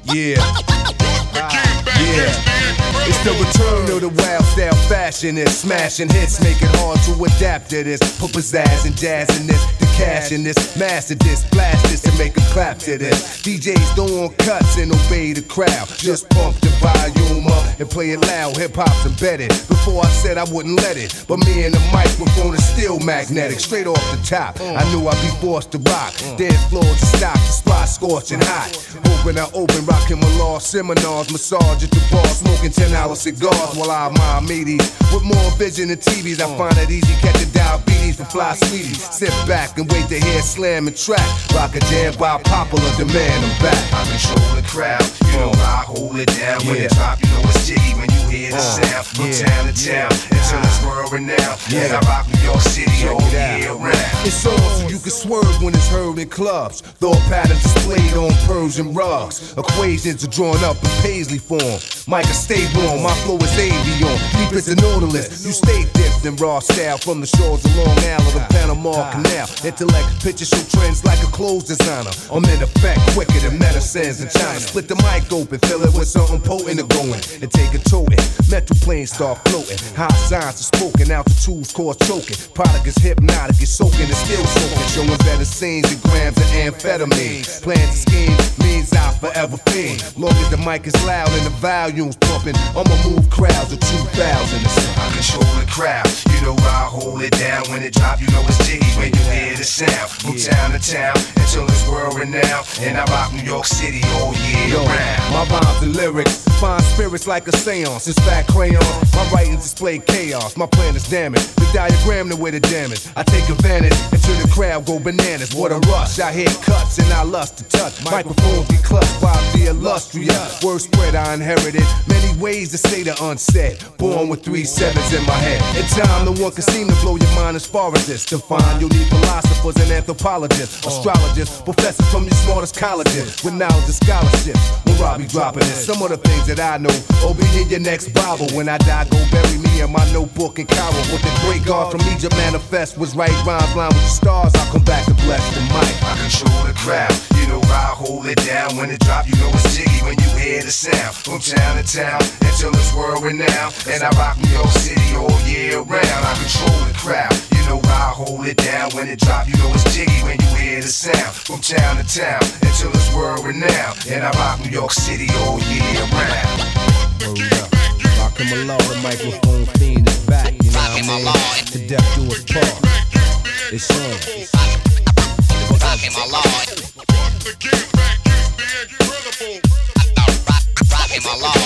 Yeah. It's the return of the wild style fashionist, smashing hits, make it hard to adapt to this. Put pizzazz and jazz in this, the cash in this, master this, blast this and make a clap to this. DJs don't want cuts and obey the crowd, just pump the volume up and play it loud. Hip hop's embedded. Before I said I wouldn't let it, but me and the microphone is still magnetic. Straight off the top, I knew I'd be forced to rock. Dance floor to stop, the spot scorching hot. Open, I open, rocking my law seminars, massage at the bar, smoking 10-hour cigars while I admire meaties. With more vision than TVs, I find it easy catching diabetes for fly sweeties. Sit back and wait to hear slam and track. Rock a jam by popular demand, I'm back. I control the crowd, you know I hold it down. When it drop, you know it's jiggy when you hear the sound. From town to town, until it's world renowned. And I rock New York City all year round. It's on so you can swerve when it's heard in clubs. Thought patterns displayed on Persian rugs. Equations are drawn up in paisley form. Micah, stay warm, my flow is avion. Deep as the Nautilus, you stay dipped in raw style. From the shores of Long Island to the Panama Canal. Intellect, pictures show trends like a clothes designer. I'm in effect, quicker than medicines in China. Split the mic open, fill it with something potent to go in. And take a toting, metal planes start floating. High signs are spoken, altitudes cause choking. Product is hypnotic, it's soaking, it's still soaking. Showing better scenes than grams of amphetamine. Plans to scheme means I'll forever fiend. Long as the mic is loud and the volume's pumping, I'ma move crowds of 2,000. I control the crowd, you know I hold it down. When it drop, you know it's jiggy when you hear the sound. From town to town, until it's world renowned. And I rock New York City all year round. My rhymes and lyrics find spirits like a seance. It's fat crayon, my writings display chaos. My plan is damaged, the diagram the way the damage. I take advantage until the crowd go bananas. What a rush, I hear cuts and I lust to touch. Microphones be clutched by the illustrious. Word spread I inherited, many ways to say the unsaid. Born with 3 sevens in my head. In time no one can seem to blow your mind as far as this. To find you'll need philosophers and anthropologists, astrologists, professors from your smartest colleges with knowledge and scholarships. When Robbie dropping this, some of the things that I know will be in your next Bible. When I die, go bury me in my notebook in Cairo. With the great God from Egypt manifest was right rhymes line with the stars. I'll come back to bless the mic. I control the crowd, you know I hold it down. When it drop, you know it's jiggy when you hear the sound. From town to town, until it's world renowned. And I rock New York City all year round. I control the crowd, you know I hold it down. When it drop, you know it's jiggy when you hear the sound. From town to town, until it's world renowned. And I rock New York City all year round. Rockin' my law, the microphone fiend is back, you know what I mean? To death do us part. It's on. Rockin' my law. Rockin' my law.